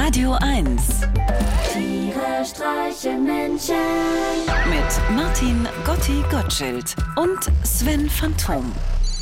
Radio 1. Tiere streichen Menschen. Mit Martin Gotti Gottschild und Sven Phantom.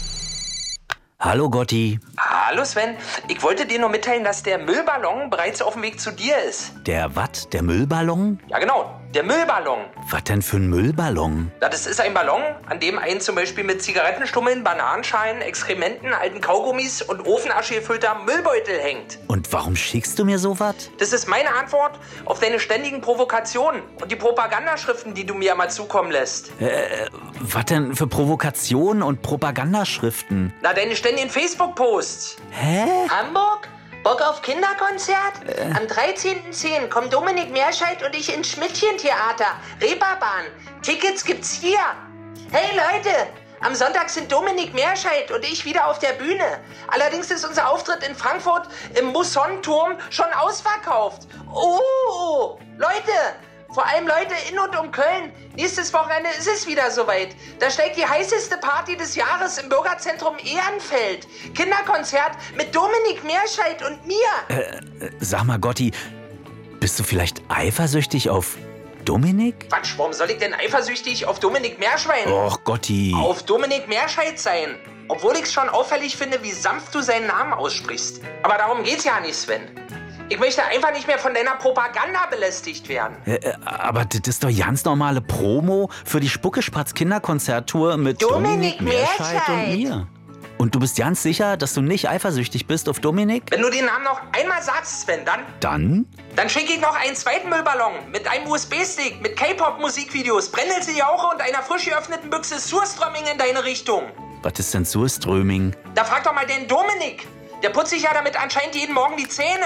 Hallo Gotti. Hallo Sven, ich wollte dir nur mitteilen, dass der Müllballon bereits auf dem Weg zu dir ist. Der was? Der Müllballon? Ja genau, der Müllballon. Was denn für ein Müllballon? Na, das ist ein Ballon, an dem ein zum Beispiel mit Zigarettenstummeln, Bananenschalen, Exkrementen, alten Kaugummis und Ofenasche gefüllter Müllbeutel hängt. Und warum schickst du mir sowas? Das ist meine Antwort auf deine ständigen Provokationen und die Propagandaschriften, die du mir mal zukommen lässt. Was denn für Provokationen und Propagandaschriften? Na, deine ständigen Facebook-Posts. Hä? Hamburg? Bock auf Kinderkonzert? Am 13.10. kommen Dominik Meerscheid und ich ins Schmidtchen-Theater. Reeperbahn. Tickets gibt's hier. Hey Leute, am Sonntag sind Dominik Meerscheid und ich wieder auf der Bühne. Allerdings ist unser Auftritt in Frankfurt im Musson-Turm schon ausverkauft. Oh, Leute, vor allem Leute in und um Köln. Nächstes Wochenende ist es wieder soweit. Da steigt die heißeste Party des Jahres im Bürgerzentrum Ehrenfeld. Kinderkonzert mit Dominik Meerscheid und mir. Sag mal Gotti, bist du vielleicht eifersüchtig auf Dominik? Quatsch, warum soll ich denn eifersüchtig auf Dominik Meerscheid? Och Gotti. Auf Dominik Meerscheid sein. Obwohl ich es schon auffällig finde, wie sanft du seinen Namen aussprichst. Aber darum geht's ja nicht, Sven. Ich möchte einfach nicht mehr von deiner Propaganda belästigt werden. Aber das ist doch ganz normale Promo für die Spuckespatz-Kinderkonzerttour mit Dominik Meerscheid und mir. Und du bist ganz sicher, dass du nicht eifersüchtig bist auf Dominik? Wenn du den Namen noch einmal sagst, Sven, Dann? dann schicke ich noch einen zweiten Müllballon mit einem USB-Stick, mit K-Pop-Musikvideos, Brennnesseljauche und einer frisch geöffneten Büchse Surströmming in deine Richtung. Was ist denn Surströmming? Da frag doch mal den Dominik. Der putzt sich ja damit anscheinend jeden Morgen die Zähne.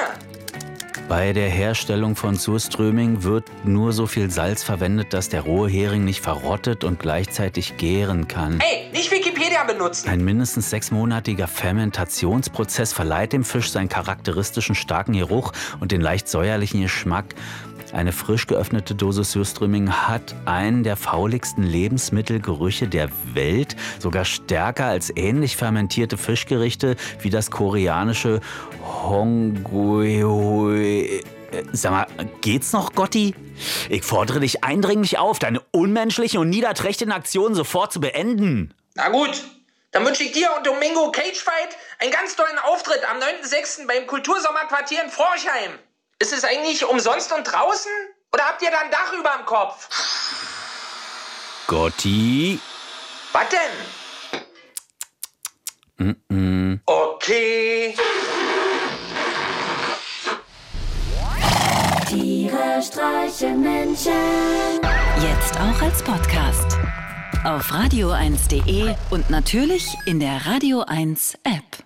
Bei der Herstellung von Surströmming wird nur so viel Salz verwendet, dass der rohe Hering nicht verrottet und gleichzeitig gären kann. Ey, nicht Wikipedia benutzen. Ein mindestens 6-monatiger Fermentationsprozess verleiht dem Fisch seinen charakteristischen starken Geruch und den leicht säuerlichen Geschmack. Eine frisch geöffnete Dose Surströmming hat einen der fauligsten Lebensmittelgerüche der Welt, sogar stärker als ähnlich fermentierte Fischgerichte wie das koreanische Honggui. Sag mal, geht's noch, Gotti? Ich fordere dich eindringlich auf, deine unmenschlichen und niederträchtigen Aktionen sofort zu beenden. Na gut, dann wünsche ich dir und Domingo Cagefight einen ganz tollen Auftritt am 9.6. beim Kultursommerquartier in Forchheim. Ist es eigentlich umsonst und draußen? Oder habt ihr da ein Dach über dem Kopf? Gotti. Was denn? Okay. Tiere streichen Menschen. Jetzt auch als Podcast. Auf radio1.de und natürlich in der Radio 1 App.